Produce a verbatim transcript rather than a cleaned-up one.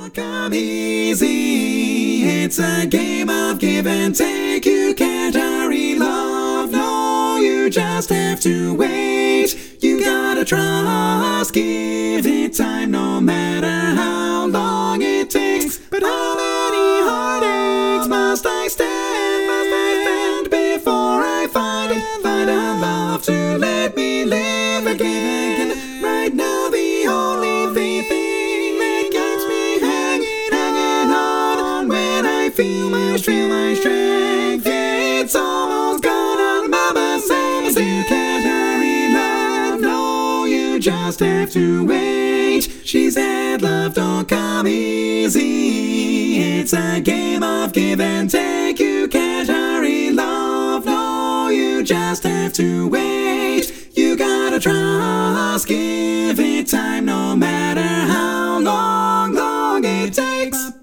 don't come easy. It's a game of give and take. You can't hurry love, no, you just have to wait. You gotta trust, give it time no matter how long it takes. But how many heartaches must I stand, must I stand before I find it, find a love to let me live again? Right now the only thing that keeps me hanging, hanging on, when I feel my, feel my strength, it's almost gone. Mama says you can't hurry love, no, you just have to wait. She said love don't come easy. It's a game of give and take. You can't hurry love, no, you just have to wait. You gotta trust, give it time no matter how long, long it takes.